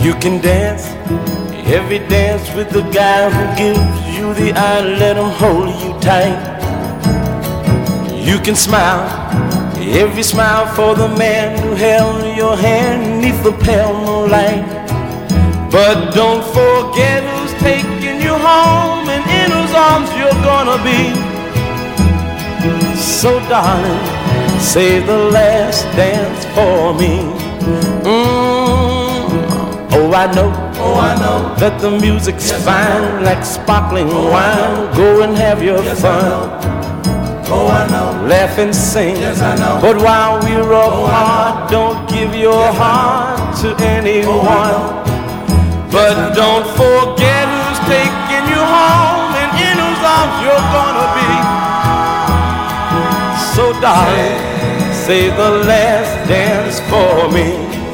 You can dance every dance with the guy who gives you the eye, let him hold you tight. You can smile every smile for the man who held your hand neath the pale moonlight. But don't forget who's taking you home and in whose arms you're gonna be. So darling, save the last dance for me. Oh, I know that the music's fine, like sparkling wine. Go and have your fun. Laugh and sing. But while we're apart, don't give your heart to anyone. But don't forget who's taking you home and in whose arms you're gonna be. So darling, save the last dance for me.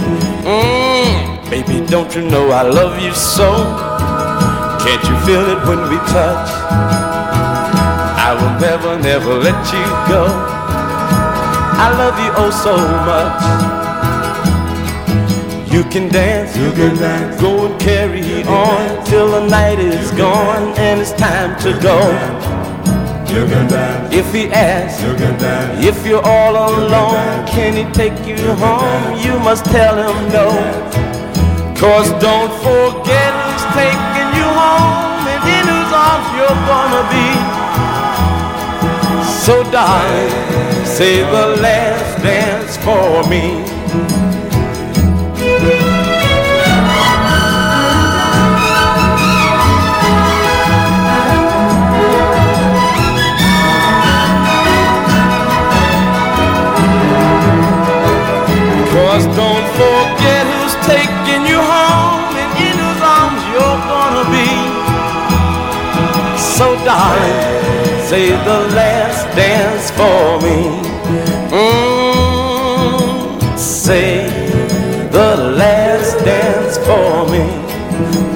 Baby, don't you know I love you so? Can't you feel it when we touch? I will never, never let you go. I love you oh so much. You can dance, go and carry on till the night is gone and it's time to go. If he asks, if you're all alone, can he take you home? You must tell him no. 'Cause don't forget who's taking you home and in whose arms you're gonna be. So darling, save the last dance for me. Don't forget who's taking you home and in whose arms you're gonna be. So darling, save the last dance for me. Save the last dance for me.